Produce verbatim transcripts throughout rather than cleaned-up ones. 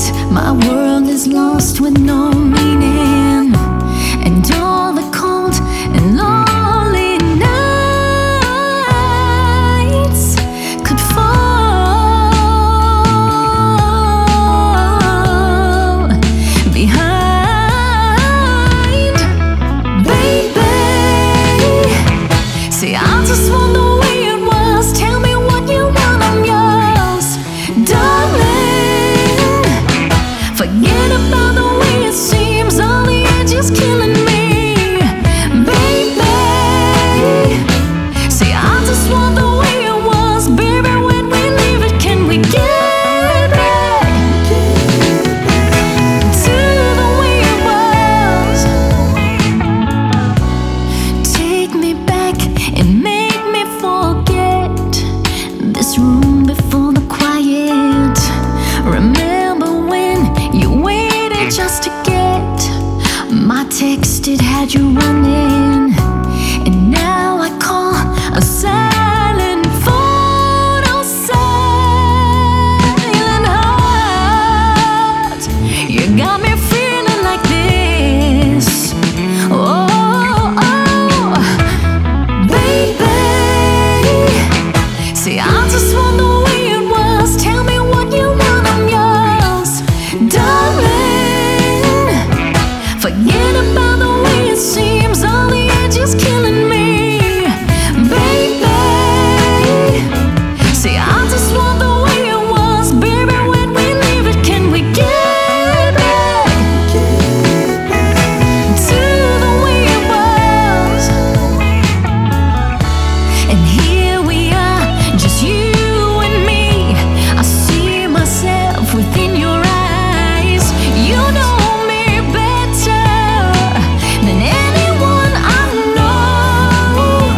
My world is lost with no meaning, and all the cold and lonely nights could fall behind. Baby, see, I just want the way it was. Tell me what you want, I'm yours, darling. Forget about the way it seems, all the edge is killing me. Baby, see, I just want the way it was. Baby, when we leave it, can we get back to the way it was? Take me back and make me forget this room before the quiet. Remember when you waited just to get my text, it had you running, and now I call a silent phone, oh silent heart. You got me feeling like this. Oh, oh, baby, see, I just want the way it was. Tell me what you want, I'm yours, darling. Forget about the way it seems, all the edge is killing me. Baby, see, I just want the way it was. Baby, when we leave it, can we get back to the way it was? And here we are, just you and me. I see myself within your eyes. You know me better than anyone I know.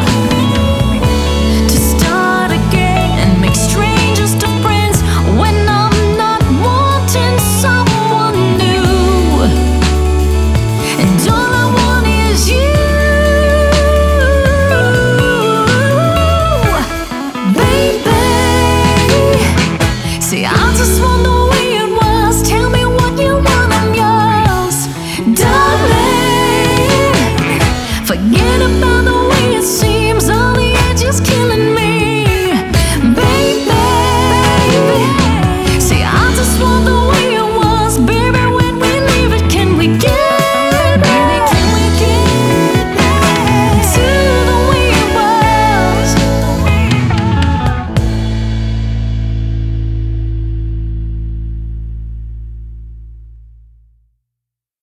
To start again, make strangers to friends when I'm not wanting someone new. And all I want is you, baby. See, I just want